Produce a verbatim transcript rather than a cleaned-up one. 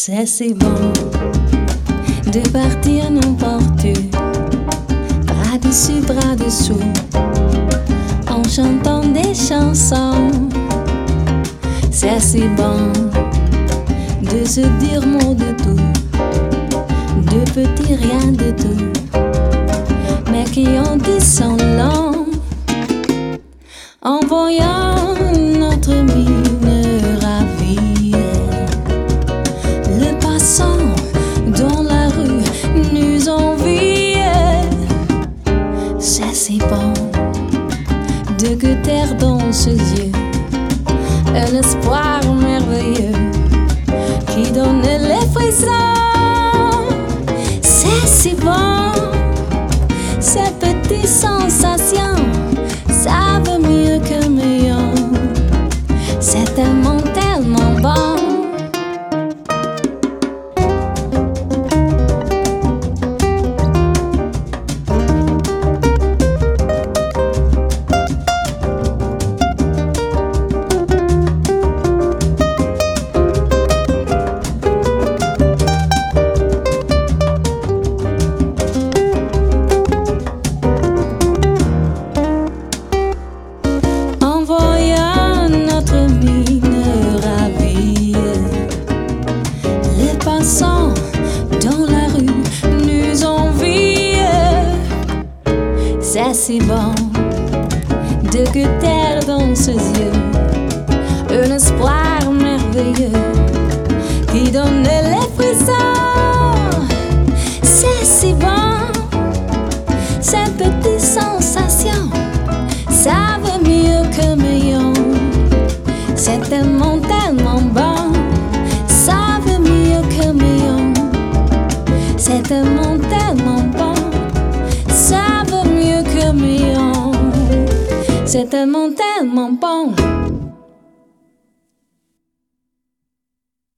C'est si bon de partir n'importe où, bras dessus, bras dessous, en chantant des chansons. C'est si bon de se dire mot de tout, de petits rien de tout, mais qui ont dit son long. En voyant notre mine ravie, le passant dans la rue nous envie. C'est si bon de goûter dans ses yeux un espoir merveilleux qui donne les frissons. C'est si bon, ces petites sensations savent mieux que meilleur. C'est tellement, tellement bon. Dans la rue nous envie. C'est si bon de goûter dans ses yeux un espoir merveilleux qui donne les frissons. C'est si bon, ces petites sensations savent mieux que meilleur. C'est tellement, tellement bon, savent mieux que meilleur. C'est tellement, tellement bon, ça vaut mieux que meilleur. C'est tellement, tellement bon.